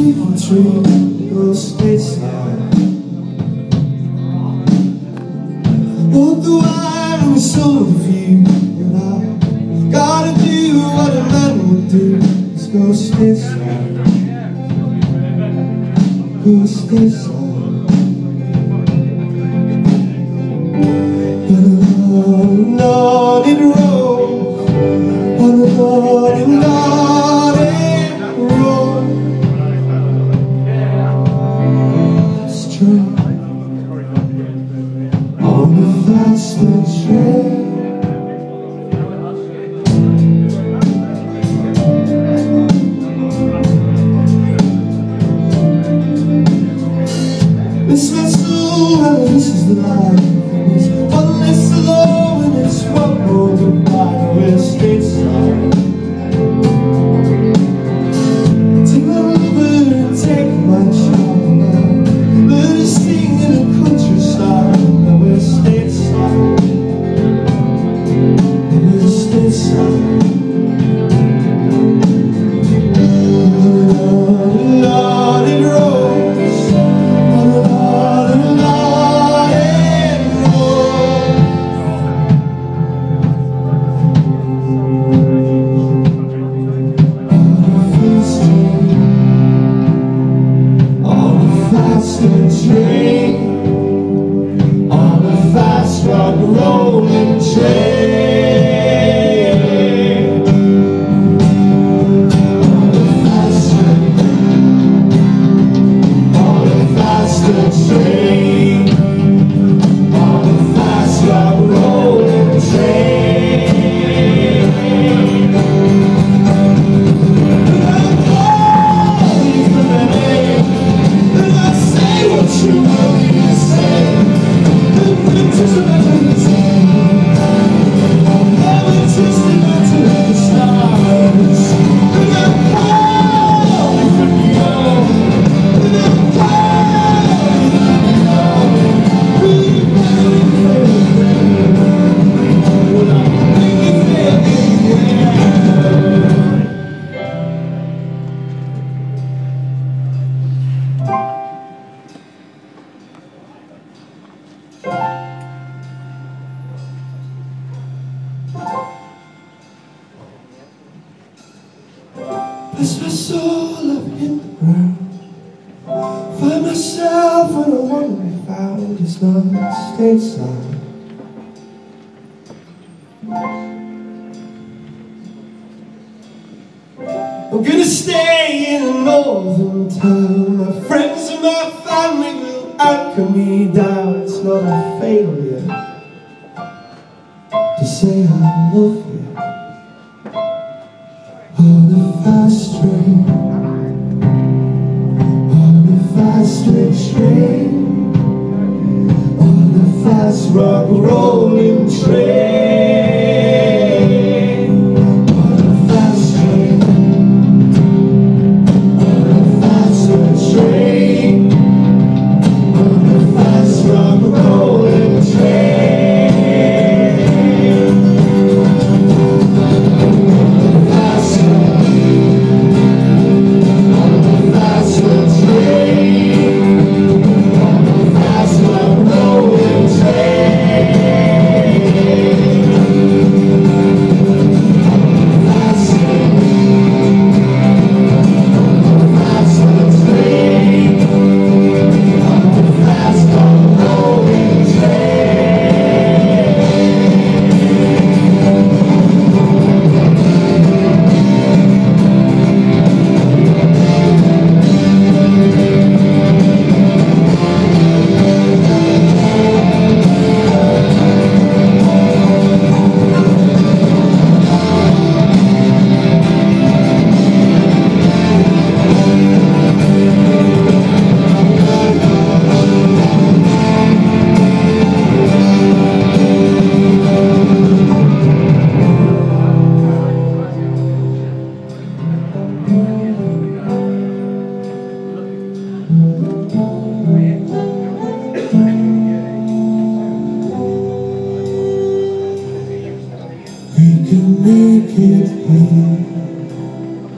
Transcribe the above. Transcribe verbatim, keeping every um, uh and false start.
leafy tree goes stateside. Walk the wire and we saw the view, and I gotta do what a man would do. Let's go stateside. Go stateside. On it rolls, on and on it rolls. It's true. On the fastest train. This vessel, well, this is the life. It's one less alone and it's one more goodbye. We're stateside. Take my Uber and take my child now. Let us sing in the countryside. Now we're stateside. We're stateside. Train on a fast rock rolling train, on a fast train, on a faster train, on a fast rock rolling train. And I call you for the name, and I say what you want me to say. The pictures of everything, never twisted into the stars. And I call you from beyond, and I call you from beyond. Will you make me feel? Will I make me feel? Bless my soul up in the ground. Find myself when I want to be found. It's not stateside. I'm gonna stay in a northern town. My friends and my family will anchor me down. It's not a failure to say I love you. On a fast train, on a fast train, on a fast rock rolling train.